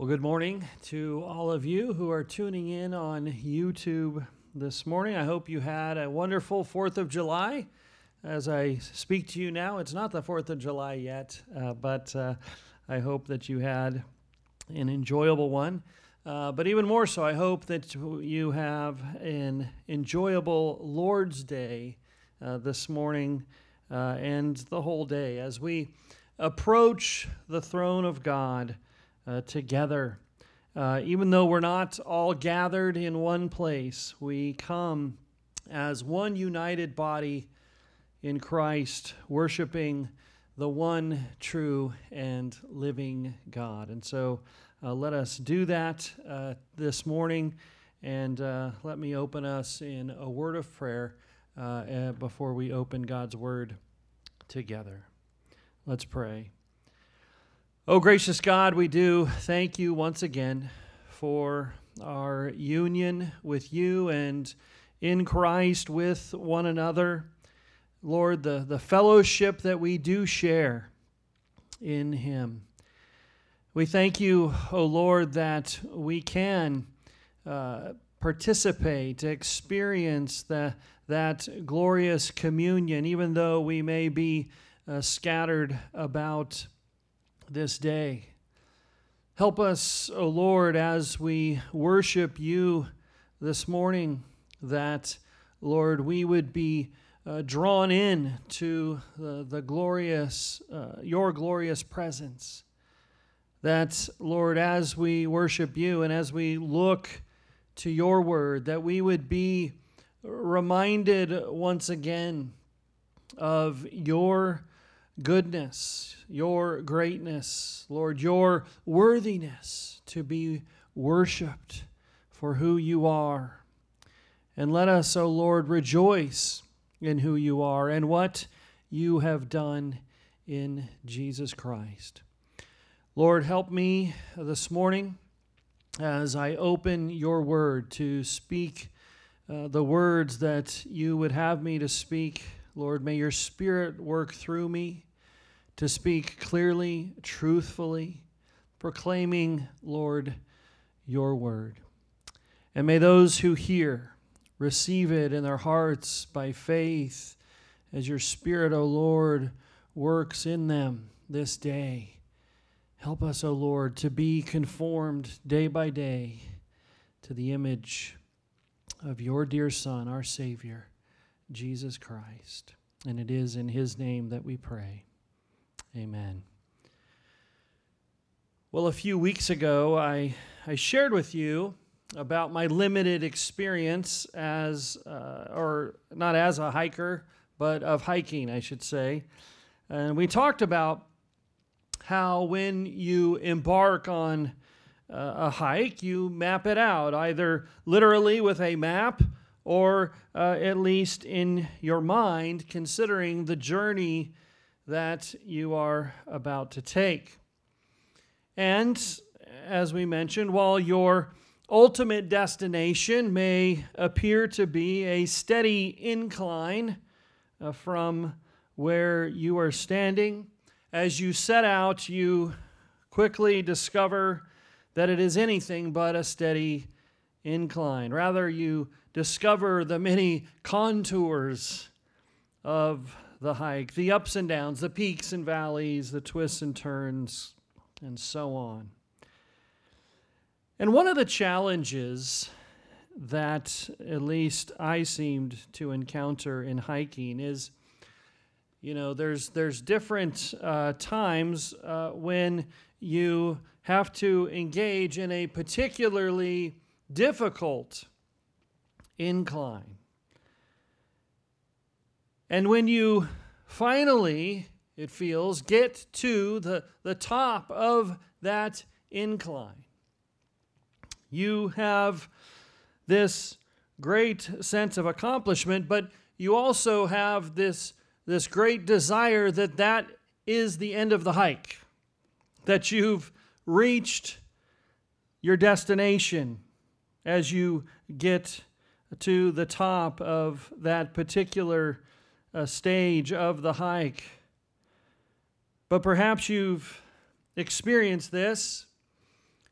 Well, good morning to all of you who are tuning in on YouTube this morning. I hope you had a wonderful 4th of July. As I speak to you now, it's not the 4th of July yet, but I hope that you had an enjoyable one. But even more so, I hope that you have an enjoyable Lord's Day this morning and the whole day as we approach the throne of God together. Even though we're not all gathered in one place, we come as one united body in Christ, worshiping the one true and living God. And so let us do that this morning, and let me open us in a word of prayer before we open God's word together. Let's pray. Oh, gracious God, we do thank you once again for our union with you and in Christ with one another. Lord, the fellowship that we do share in him. We thank you, O Lord, that we can participate, experience that glorious communion, even though we may be scattered about this day. Help us, O Lord, as we worship you this morning, that, Lord, we would be drawn in to the glorious, your glorious presence. That, Lord, as we worship you and as we look to your word, that we would be reminded once again of your goodness, your greatness, Lord, your worthiness to be worshiped for who you are. And let us, O Lord, rejoice in who you are and what you have done in Jesus Christ. Lord, help me this morning as I open your word to speak the words that you would have me to speak. Lord, may your Spirit work through me to speak clearly, truthfully, proclaiming, Lord, your word. And may those who hear receive it in their hearts by faith as your Spirit, O Lord, works in them this day. Help us, O Lord, to be conformed day by day to the image of your dear Son, our Savior, Jesus Christ. And it is in his name that we pray. Amen. Well, a few weeks ago, I shared with you about my limited experience as, or not as a hiker, but of hiking, I should say. And we talked about how when you embark on a hike, you map it out, either literally with a map or at least in your mind, considering the journey that you are about to take. And as we mentioned, while your ultimate destination may appear to be a steady incline from where you are standing, as you set out, you quickly discover that it is anything but a steady incline. Rather, you discover the many contours of the hike, the ups and downs, the peaks and valleys, the twists and turns, and so on. And one of the challenges that at least I seemed to encounter in hiking is, there's different times when you have to engage in a particularly difficult incline. And when you finally, it feels, get to the top of that incline, you have this great sense of accomplishment, but you also have this great desire that is the end of the hike, that you've reached your destination as you get to the top of that particular stage of the hike. But perhaps you've experienced this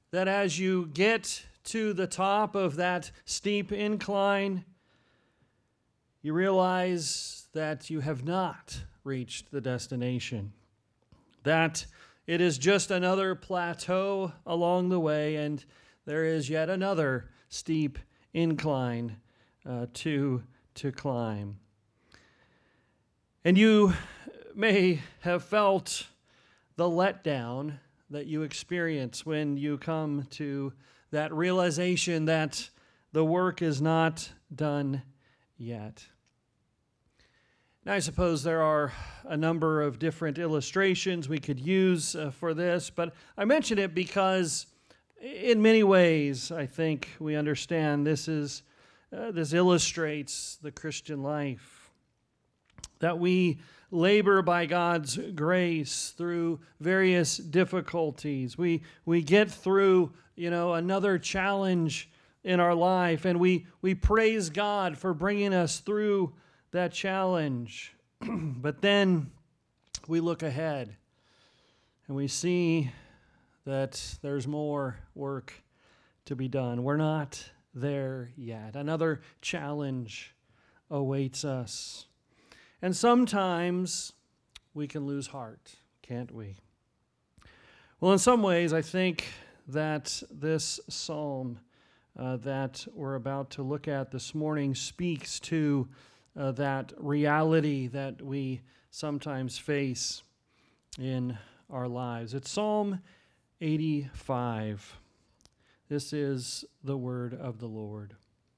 that as you get to the top of that steep incline, you realize that you have not reached the destination, that it is just another plateau along the way, and there is yet another steep incline to climb. And you may have felt the letdown that you experience when you come to that realization that the work is not done yet. Now, I suppose there are a number of different illustrations we could use for this, but I mention it because in many ways I think we understand this illustrates the Christian life, that we labor by God's grace through various difficulties. We get through, another challenge in our life, and we praise God for bringing us through that challenge. But then we look ahead and we see that there's more work to be done. We're not there yet. Another challenge awaits us. And sometimes we can lose heart, can't we? Well, in some ways, I think that this psalm that we're about to look at this morning speaks to that reality that we sometimes face in our lives. It's Psalm 85. This is the word of the Lord.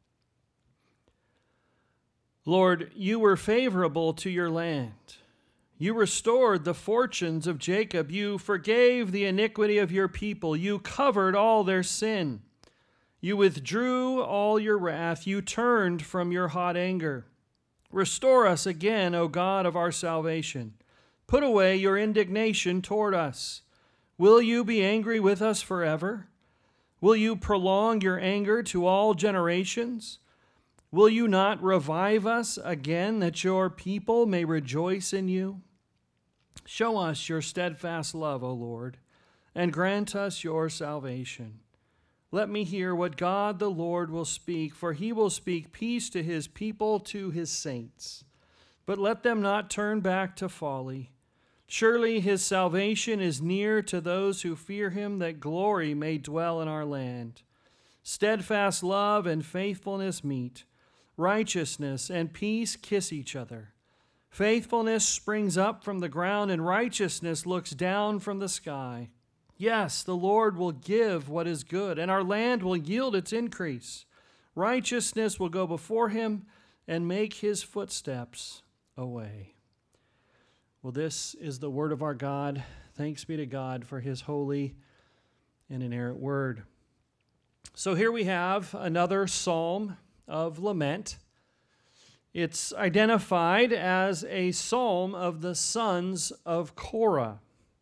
Lord, you were favorable to your land. You restored the fortunes of Jacob. You forgave the iniquity of your people. You covered all their sin. You withdrew all your wrath. You turned from your hot anger. Restore us again, O God of our salvation. Put away your indignation toward us. Will you be angry with us forever? Will you prolong your anger to all generations? Will you not revive us again, that your people may rejoice in you? Show us your steadfast love, O Lord, and grant us your salvation. Let me hear what God the Lord will speak, for he will speak peace to his people, to his saints. But let them not turn back to folly. Surely his salvation is near to those who fear him, that glory may dwell in our land. Steadfast love and faithfulness meet. Righteousness and peace kiss each other. Faithfulness springs up from the ground, and righteousness looks down from the sky. Yes, the Lord will give what is good, and our land will yield its increase. Righteousness will go before him and make his footsteps a way. Well, this is the word of our God. Thanks be to God for his holy and inerrant word. So here we have another psalm of lament. It's identified as a psalm of the sons of Korah.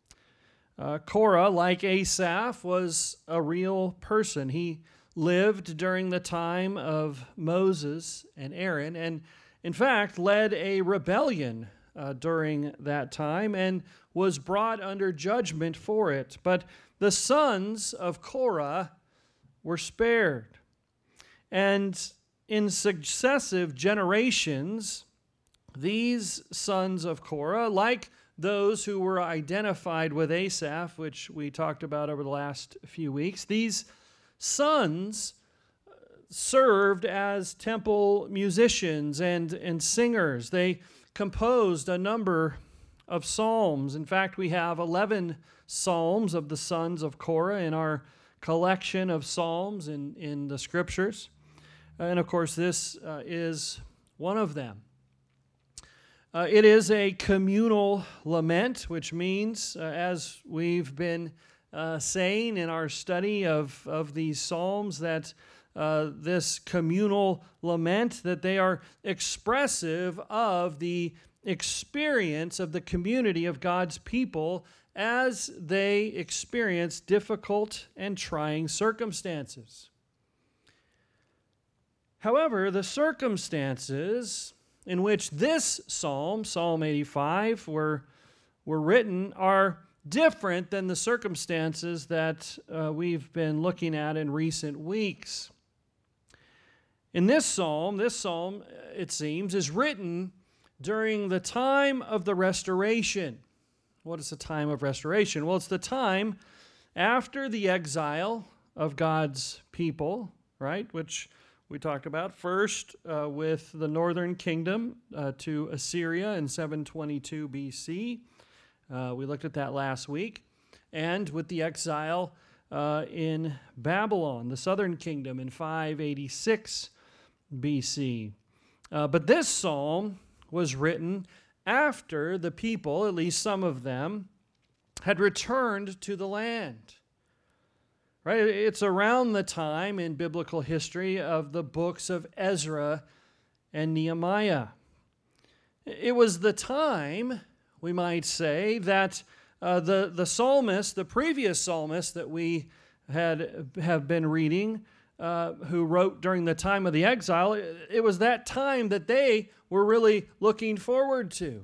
Korah, like Asaph, was a real person. He lived during the time of Moses and Aaron, and in fact led a rebellion during that time and was brought under judgment for it. But the sons of Korah were spared. And in successive generations, these sons of Korah, like those who were identified with Asaph, which we talked about over the last few weeks, these sons served as temple musicians and singers. They composed a number of psalms. In fact, we have 11 psalms of the sons of Korah in our collection of psalms in the scriptures. And of course, this is one of them. It is a communal lament, which means, as we've been saying in our study of these psalms, that this communal lament, that they are expressive of the experience of the community of God's people as they experience difficult and trying circumstances. However, the circumstances in which this psalm, Psalm 85, were written are different than the circumstances that we've been looking at in recent weeks. In this psalm, it seems, is written during the time of the restoration. What is the time of restoration? Well, it's the time after the exile of God's people, right, which we talked about first with the northern kingdom to Assyria in 722 BC. We looked at that last week. And with the exile in Babylon, the southern kingdom, in 586 BC. But this psalm was written after the people, at least some of them, had returned to the land. Right? It's around the time in biblical history of the books of Ezra and Nehemiah. It was the time, we might say, that the psalmist, the previous psalmist that we have been reading, who wrote during the time of the exile, it was that time that they were really looking forward to.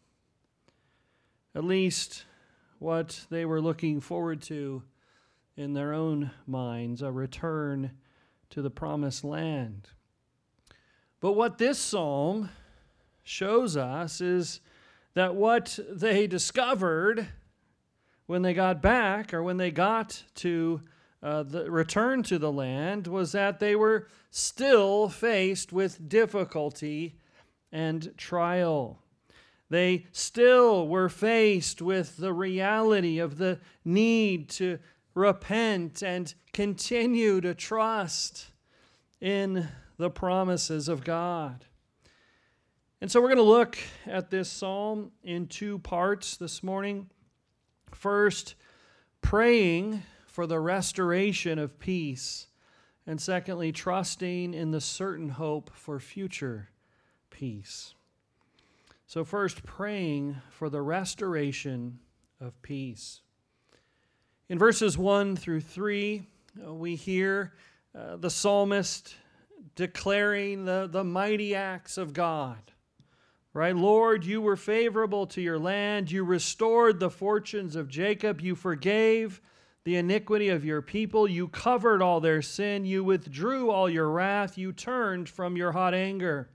At least what they were looking forward to in their own minds, a return to the promised land. But what this psalm shows us is that what they discovered when they got back, or when they got to the return to the land, was that they were still faced with difficulty and trial. They still were faced with the reality of the need to repent and continue to trust in the promises of God. And so we're going to look at this psalm in two parts this morning. First, praying for the restoration of peace, and secondly, trusting in the certain hope for future peace. So first, praying for the restoration of peace. In verses 1 through 3, we hear the psalmist declaring the mighty acts of God. Right? Lord, you were favorable to your land. You restored the fortunes of Jacob. You forgave the iniquity of your people. You covered all their sin. You withdrew all your wrath. You turned from your hot anger.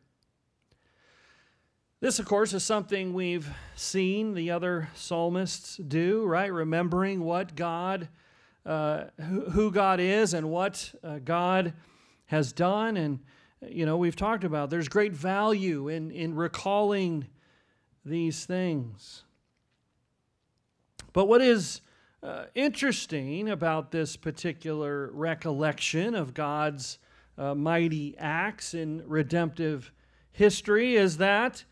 This, of course, is something we've seen the other psalmists do, right? Remembering what God, who God is and what God has done. And, you know, we've talked about there's great value in recalling these things. But what is interesting about this particular recollection of God's mighty acts in redemptive history is that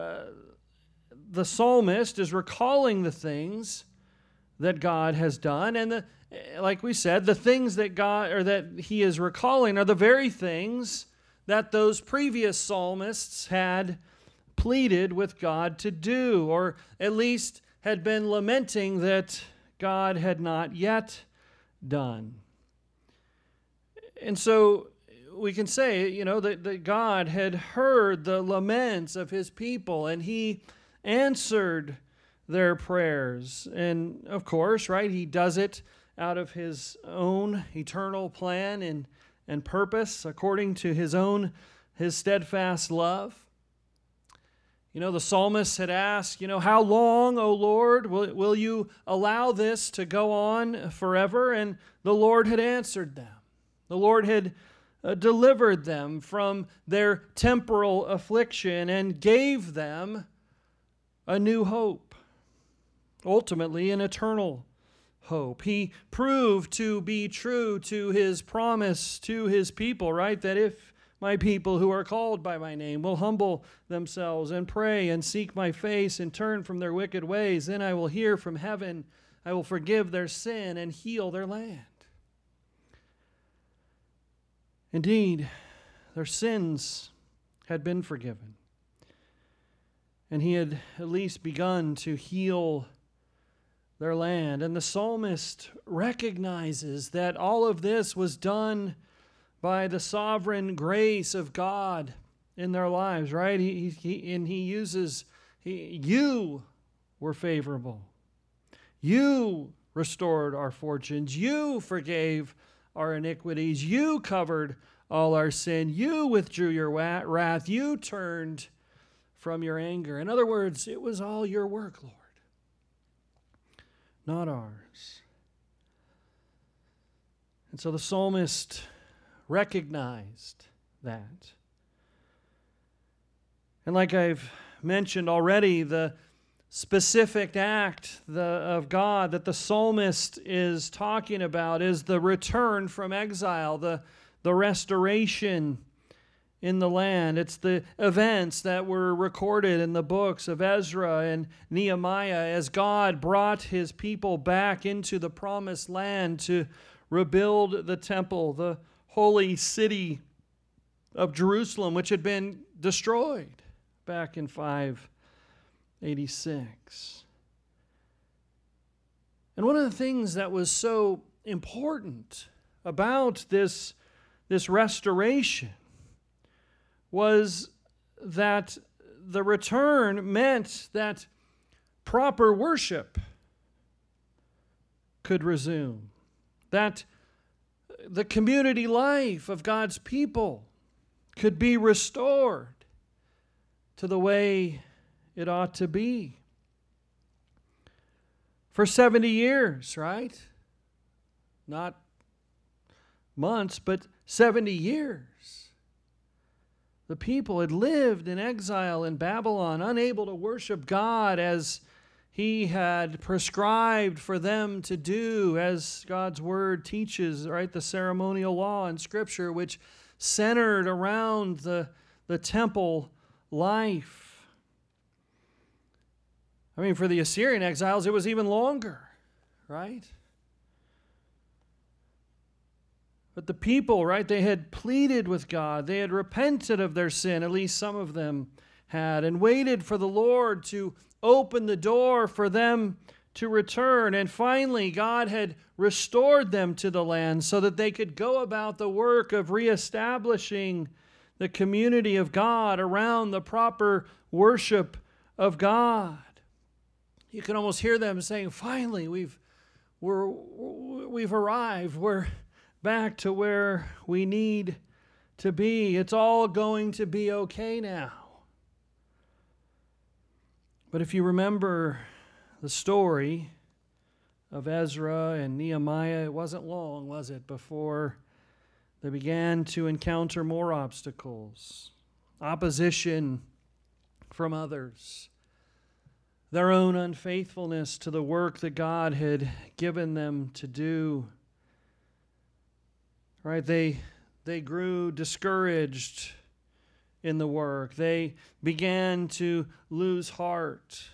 the psalmist is recalling the things that God has done, and like we said, the things that God or that he is recalling are the very things that those previous psalmists had pleaded with God to do, or at least had been lamenting that God had not yet done. And so we can say, you know, that God had heard the laments of his people, and he answered their prayers. And of course, right, he does it out of his own eternal plan and purpose, according to his steadfast love. You know, the psalmist had asked, you know, how long, O Lord, will you allow this to go on forever? And the Lord had answered them. The Lord had delivered them from their temporal affliction and gave them a new hope, ultimately an eternal hope. He proved to be true to his promise to his people, right? That if my people who are called by my name will humble themselves and pray and seek my face and turn from their wicked ways, then I will hear from heaven, I will forgive their sin and heal their land. Indeed, their sins had been forgiven, and he had at least begun to heal their land. And the psalmist recognizes that all of this was done by the sovereign grace of God in their lives, right? You were favorable. You restored our fortunes. You forgave our iniquities. You covered all our sin. You withdrew your wrath. You turned from your anger. In other words, it was all your work, Lord, not ours. And so the psalmist recognized that. And like I've mentioned already, the specific act of God that the psalmist is talking about is the return from exile, the restoration in the land. It's the events that were recorded in the books of Ezra and Nehemiah as God brought his people back into the promised land to rebuild the temple, the holy city of Jerusalem, which had been destroyed back in 586. And one of the things that was so important about this restoration was that the return meant that proper worship could resume, that the community life of God's people could be restored to the way it ought to be. For 70 years, right? Not months, but 70 years. The people had lived in exile in Babylon, unable to worship God as He had prescribed for them to do, as God's Word teaches, right? The ceremonial law in Scripture, which centered around the temple life. I mean, for the Assyrian exiles, it was even longer, right? But the people, right, they had pleaded with God. They had repented of their sin, at least some of them had, and waited for the Lord to open the door for them to return. And finally, God had restored them to the land so that they could go about the work of reestablishing the community of God around the proper worship of God. You can almost hear them saying, finally, we've arrived. We're back to where we need to be. It's all going to be okay now. But if you remember the story of Ezra and Nehemiah, it wasn't long, was it, before they began to encounter more obstacles, opposition from others, their own unfaithfulness to the work that God had given them to do. Right? They grew discouraged in the work. They began to lose heart.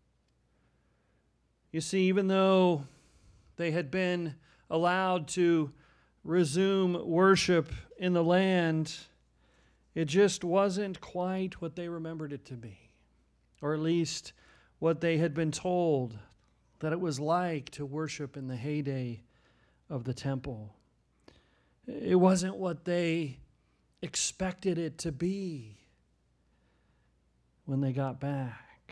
You see, even though they had been allowed to resume worship in the land, it just wasn't quite what they remembered it to be, or at least what they had been told that it was like to worship in the heyday of the temple. It wasn't what they expected it to be when they got back.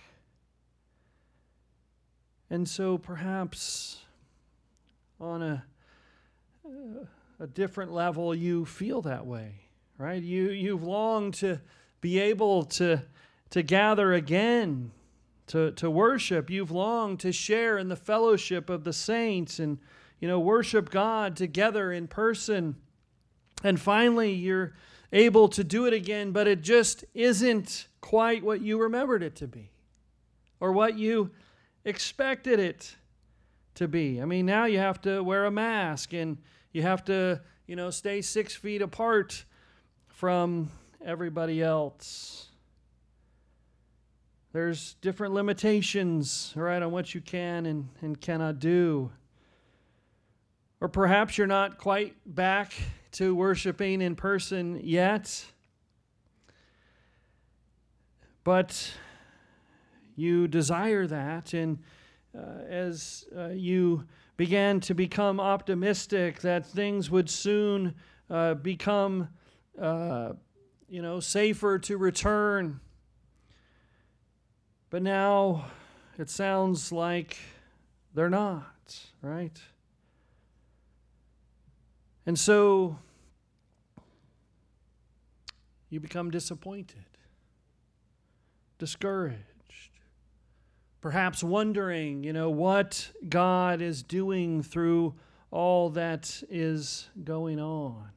And so perhaps on a different level you feel that way, right? You've longed to be able to gather again, to worship. You've longed to share in the fellowship of the saints and, worship God together in person. And finally, you're able to do it again, but it just isn't quite what you remembered it to be or what you expected it to be. I mean, now you have to wear a mask and you have to, stay 6 feet apart from everybody else. There's different limitations, right, on what you can and cannot do. Or perhaps you're not quite back to worshiping in person yet, but you desire that, and as you began to become optimistic that things would soon become, safer to return, but now it sounds like they're not, right? And so you become disappointed, discouraged, perhaps wondering, what God is doing through all that is going on.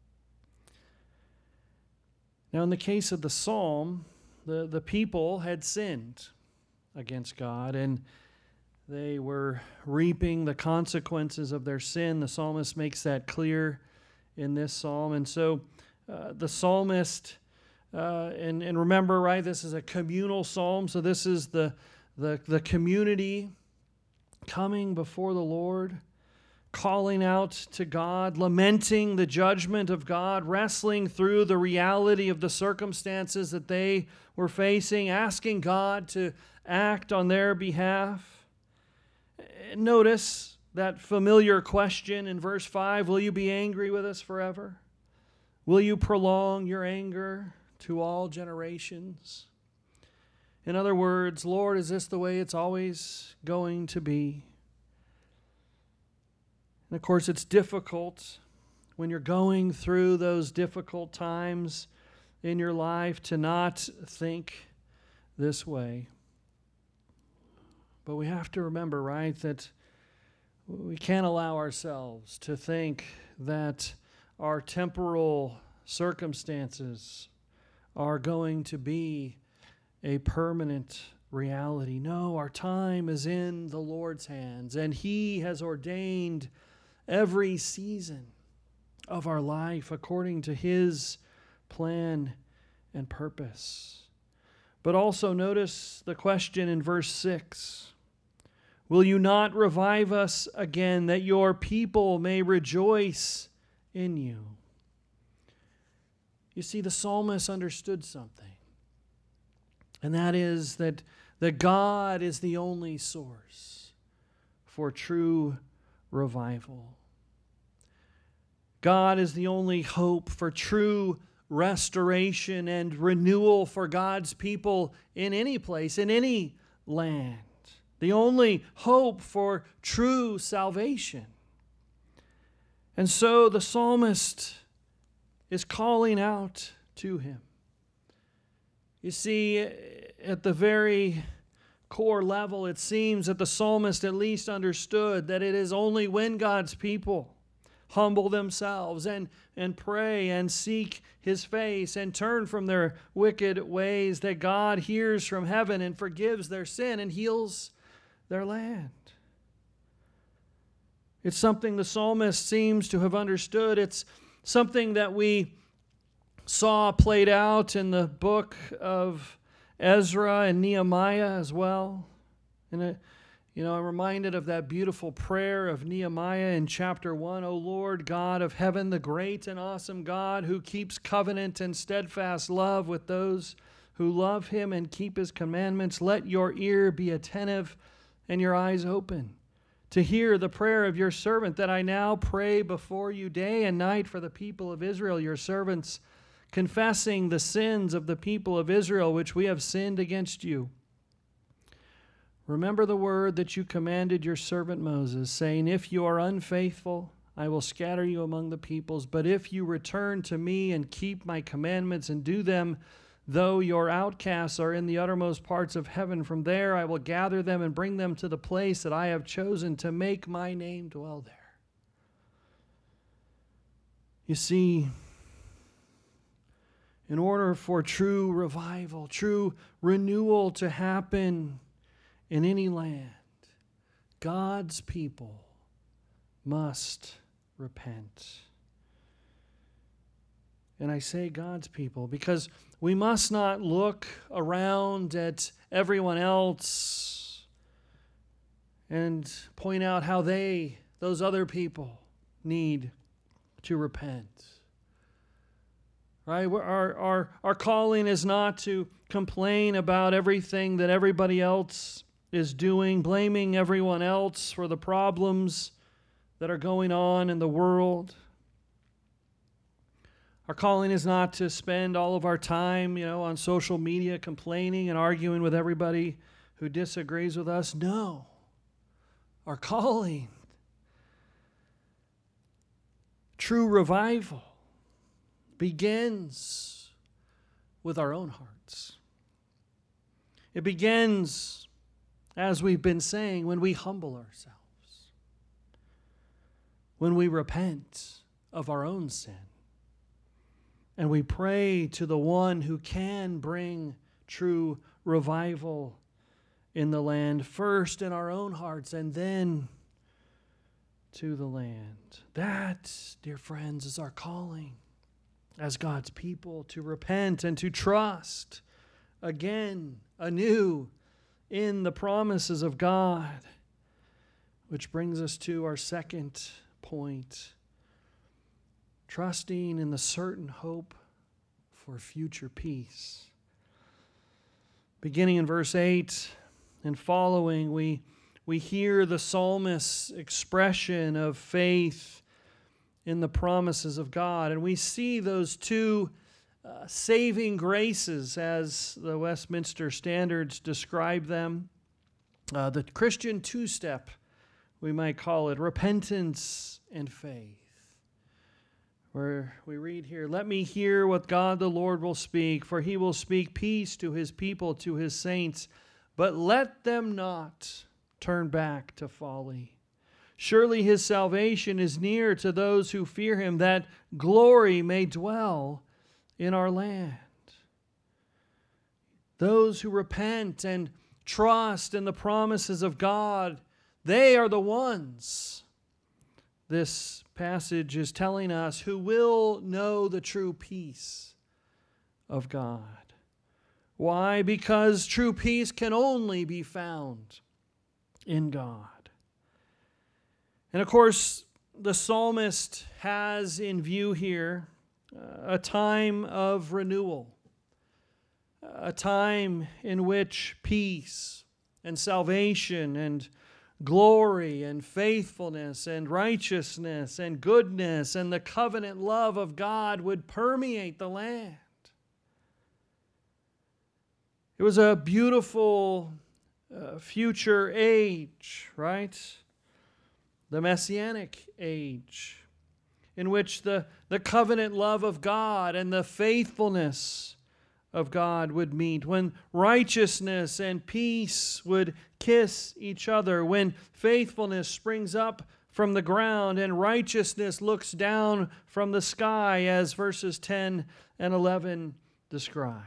Now, in the case of the psalm, the people had sinned against God, and they were reaping the consequences of their sin. The psalmist makes that clear in this psalm. And so the psalmist, and remember, right, this is a communal psalm, so this is the community coming before the Lord, calling out to God, lamenting the judgment of God, wrestling through the reality of the circumstances that they were facing, asking God to act on their behalf. Notice that familiar question in verse 5, will you be angry with us forever? Will you prolong your anger to all generations? In other words, Lord, is this the way it's always going to be? And of course, it's difficult when you're going through those difficult times in your life to not think this way. But we have to remember, right, that we can't allow ourselves to think that our temporal circumstances are going to be a permanent reality. No, our time is in the Lord's hands, and He has ordained every season of our life according to His plan and purpose. But also notice the question in verse 6. Will you not revive us again, that your people may rejoice in you? You see, the psalmist understood something, and that is that God is the only source for true revival. God is the only hope for true restoration and renewal for God's people in any place, in any land. The only hope for true salvation. And so the psalmist is calling out to Him. You see, at the very core level, it seems that the psalmist at least understood that it is only when God's people humble themselves and pray and seek His face and turn from their wicked ways that God hears from heaven and forgives their sin and heals their land. It's something the psalmist seems to have understood. It's something that we saw played out in the book of Ezra and Nehemiah as well. And I'm reminded of that beautiful prayer of Nehemiah in chapter 1. O Lord, God of heaven, the great and awesome God who keeps covenant and steadfast love with those who love Him and keep His commandments, let your ear be attentive and your eyes open to hear the prayer of your servant, that I now pray before you day and night for the people of Israel, your servants, confessing the sins of the people of Israel, which we have sinned against you. Remember the word that you commanded your servant Moses, saying, if you are unfaithful, I will scatter you among the peoples. But if you return to me and keep my commandments and do them, though your outcasts are in the uttermost parts of heaven, from there I will gather them and bring them to the place that I have chosen to make my name dwell there. You see, in order for true revival, true renewal to happen in any land, God's people must repent. And I say God's people because we must not look around at everyone else and point out how those other people, need to repent. Right? Our calling is not to complain about everything that everybody else is doing, blaming everyone else for the problems that are going on in the world. Our calling is not to spend all of our time, on social media complaining and arguing with everybody who disagrees with us. No. are calling. True revival begins with our own hearts. It begins, as we've been saying, when we humble ourselves, when we repent of our own sin, and we pray to the one who can bring true revival in the land, first in our own hearts and then to the land. That, dear friends, is our calling as God's people, to repent and to trust again, anew, in the promises of God. Which brings us to our second point, trusting in the certain hope for future peace. Beginning in verse 8 and following, we hear the psalmist's expression of faith in the promises of God. And we see those two saving graces, as the Westminster Standards describe them. The Christian two-step, we might call it, repentance and faith. Where we read here, "Let me hear what God the Lord will speak, for he will speak peace to his people, to his saints. But let them not turn back to folly. Surely his salvation is near to those who fear him, that glory may dwell in our land." Those who repent and trust in the promises of God, they are the ones, this passage is telling us, who will know the true peace of God. Why? Because true peace can only be found in God. And of course, the psalmist has in view here a time of renewal, a time in which peace and salvation and glory and faithfulness and righteousness and goodness and the covenant love of God would permeate the land. It was a beautiful future age, right? The Messianic age, in which the covenant love of God and the faithfulness of God would meet, when righteousness and peace would kiss each other, when faithfulness springs up from the ground and righteousness looks down from the sky, as verses 10 and 11 describe.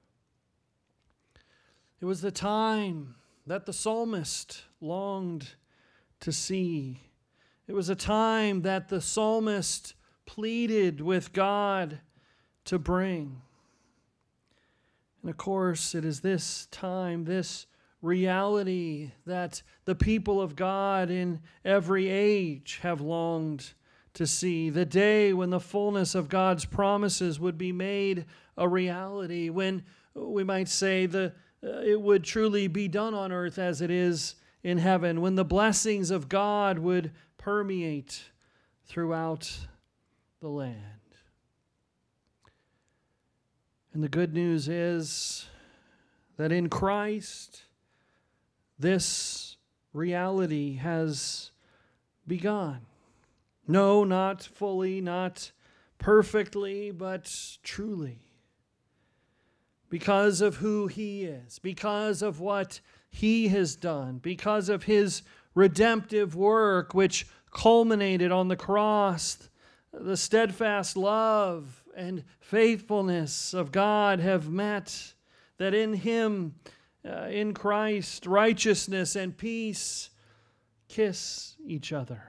It was the time that the psalmist longed to see. It was a time that the psalmist pleaded with God to bring. And of course, it is this time, this reality, that the people of God in every age have longed to see. The day when the fullness of God's promises would be made a reality, when we might say it would truly be done on earth as it is in heaven, when the blessings of God would permeate throughout the land. And the good news is that in Christ, this reality has begun. No, not fully, not perfectly, but truly. Because of who he is, because of what he has done, because of his redemptive work, which culminated on the cross, the steadfast love and faithfulness of God have met, that in him, in Christ, righteousness and peace kiss each other.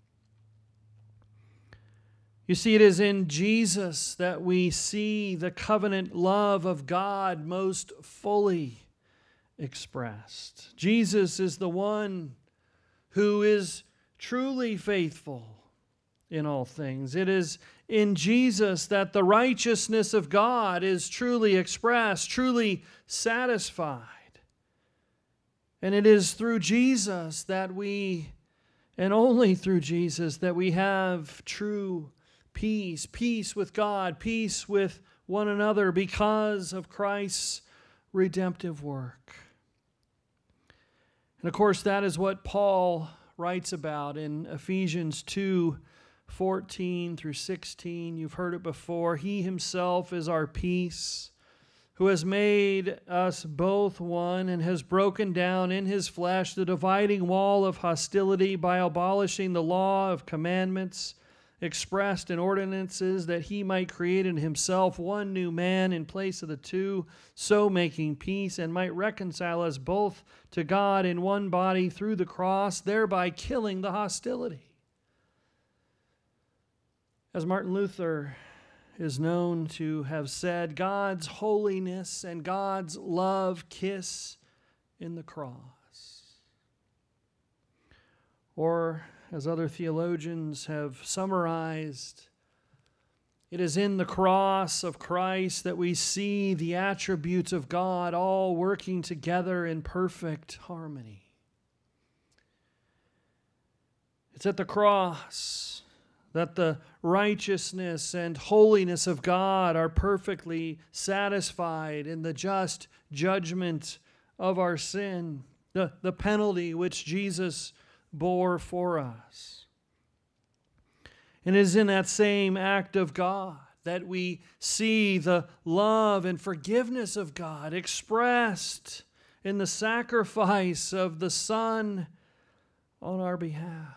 You see, it is in Jesus that we see the covenant love of God most fully expressed. Jesus is the one who is truly faithful in all things. It is in Jesus that the righteousness of God is truly expressed, truly satisfied. And it is through Jesus that we, and only through Jesus, that we have true peace, peace with God, peace with one another, because of Christ's redemptive work. And of course, that is what Paul writes about in Ephesians 2:14 through 16. You've heard it before. He himself is our peace, who has made us both one and has broken down in his flesh the dividing wall of hostility by abolishing the law of commandments expressed in ordinances, that he might create in himself one new man in place of the two, so making peace, and might reconcile us both to God in one body through the cross, thereby killing the hostility. As Martin Luther is known to have said, God's holiness and God's love kiss in the cross. Or, as other theologians have summarized, it is in the cross of Christ that we see the attributes of God all working together in perfect harmony. It's at the cross that the righteousness and holiness of God are perfectly satisfied in the just judgment of our sin, the penalty which Jesus bore for us. And it is in that same act of God that we see the love and forgiveness of God expressed in the sacrifice of the Son on our behalf.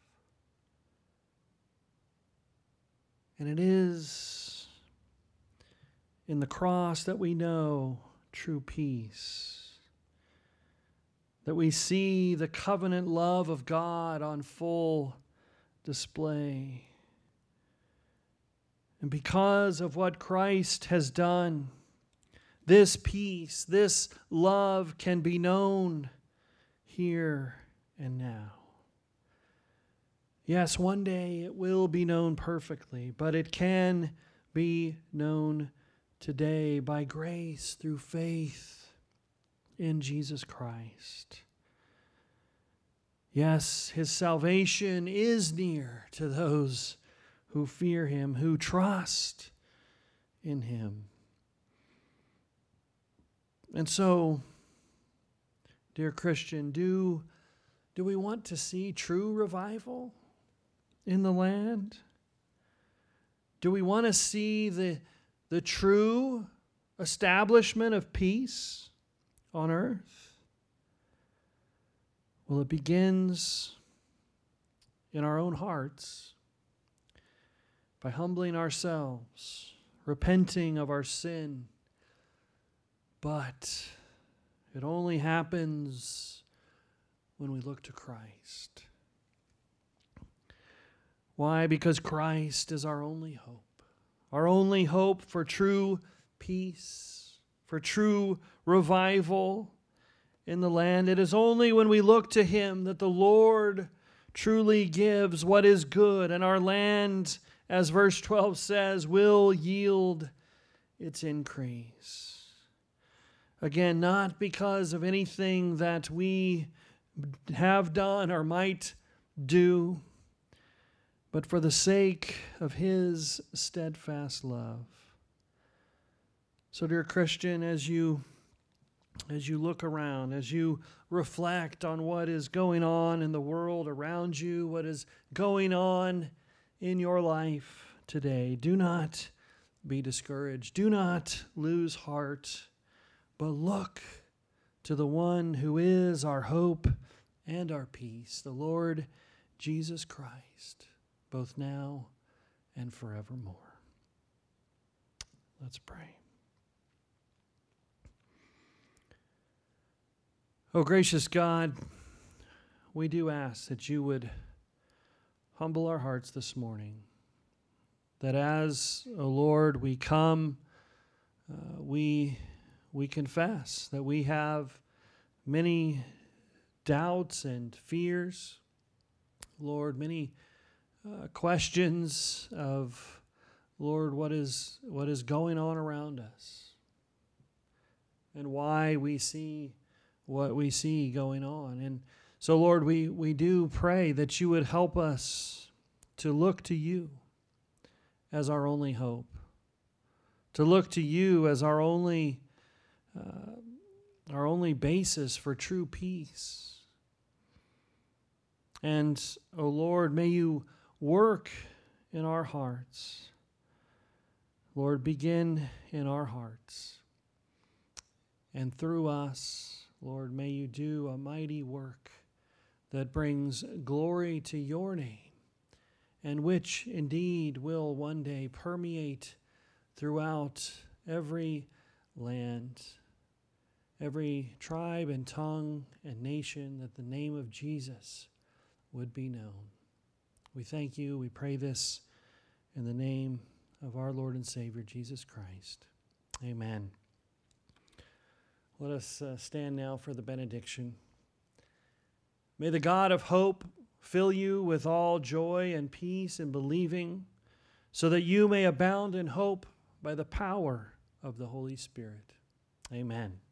And it is in the cross that we know true peace, that we see the covenant love of God on full display. And because of what Christ has done, this peace, this love can be known here and now. Yes, one day it will be known perfectly, but it can be known today by grace through faith in Jesus Christ. Yes, his salvation is near to those who fear him, who trust in him. And so, dear Christian, do we want to see true revival in the land? Do we want to see the true establishment of peace on earth? Well, it begins in our own hearts by humbling ourselves, repenting of our sin. But it only happens when we look to Christ. Why? Because Christ is our only hope for true peace, for true revival in the land. It is only when we look to him that the Lord truly gives what is good, and our land, as verse 12 says, will yield its increase. Again, not because of anything that we have done or might do, but for the sake of his steadfast love. So, dear Christian, as you look around, as you reflect on what is going on in the world around you, what is going on in your life today, do not be discouraged. Do not lose heart, but look to the one who is our hope and our peace, the Lord Jesus Christ, both now and forevermore. Let's pray. Oh, gracious God, we do ask that you would humble our hearts this morning, that as, O Lord, we come, we confess that we have many doubts and fears, Lord, many questions of, Lord, what is going on around us, and why we see what we see going on. And so, Lord, we do pray that you would help us to look to you as our only hope, to look to you as our only basis for true peace. And, O Lord, may you work in our hearts. Lord, begin in our hearts. And through us, Lord, may you do a mighty work that brings glory to your name, and which indeed will one day permeate throughout every land, every tribe and tongue and nation, that the name of Jesus would be known. We thank you. We pray this in the name of our Lord and Savior, Jesus Christ. Amen. Let us stand now for the benediction. May the God of hope fill you with all joy and peace in believing, so that you may abound in hope by the power of the Holy Spirit. Amen.